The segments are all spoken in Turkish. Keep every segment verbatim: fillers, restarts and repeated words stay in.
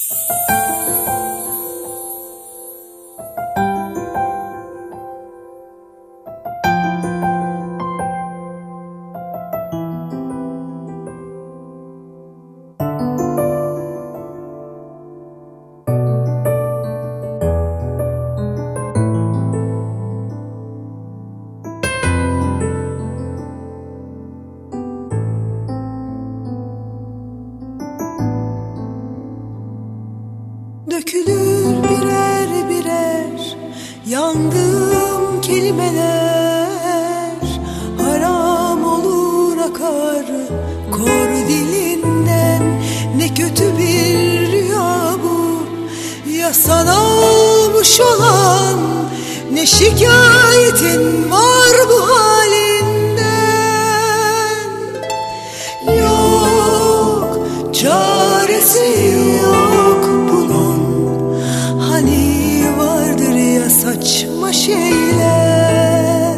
Dökülür birer birer yandığım kelimeler, haram olur akar kor dilinden. Ne kötü bir rüya bu, ya sana olmuş olan, ne şikayetin var bu halinden. Yok çaresi yok bunun, hani vardır ya saçma şeyler.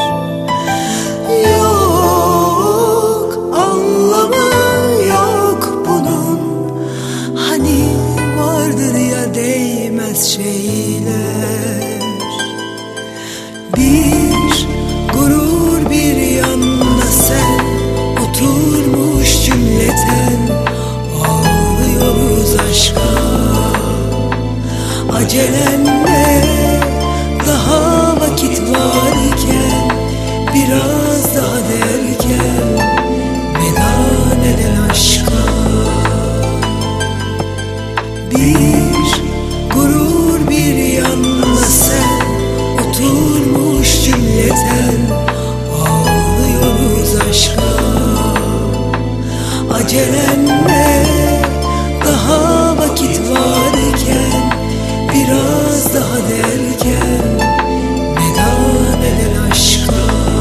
Yok anlamı yok bunun, hani vardır ya değmez şeyler. Bir gurur bir yanda sen, oturmuş cümleten ağlıyoruz aşka. Acelen ne, daha vakit varken, biraz daha derken veda neden aşka. Bir gurur bir yanda sen, oturmuş cümleten ağlıyoruz aşka. Acelen ne, daha vakit varken, biraz daha derken veda neden aşka.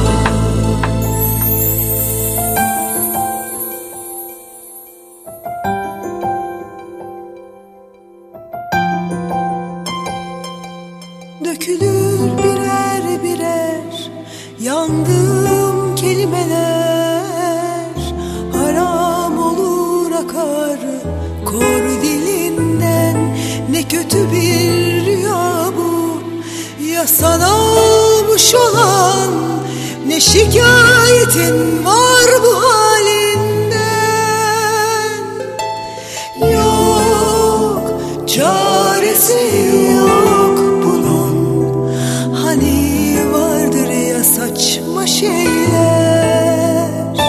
Dökülür birer birer yandığım kelimeler, haram olur akar kor dilinden. Ne kötü bir rüya bu, ya sana olmuş olan, ne şikayetin var bu halinden. Yok çaresi yok bunun, hani vardır ya saçma şeyler.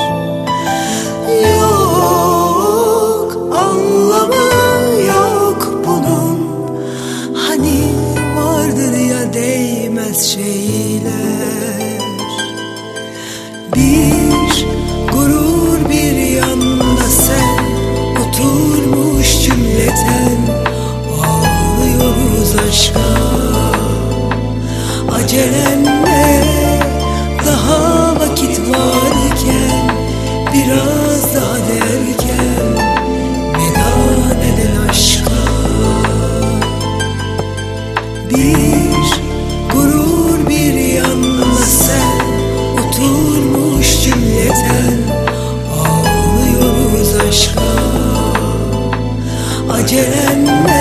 Yok anlamı yok bunun, hani vardır ya değmez şeyler. Bir gurur bir yanda sen, oturmuş cümleten ağlıyoruz aşka. Acelen ne, daha vakit varken, biraz daha derken veda neden aşka. Bir gurur bir yanda sen, oturmuş cümleten ağlıyoruz aşka. Acelen ne,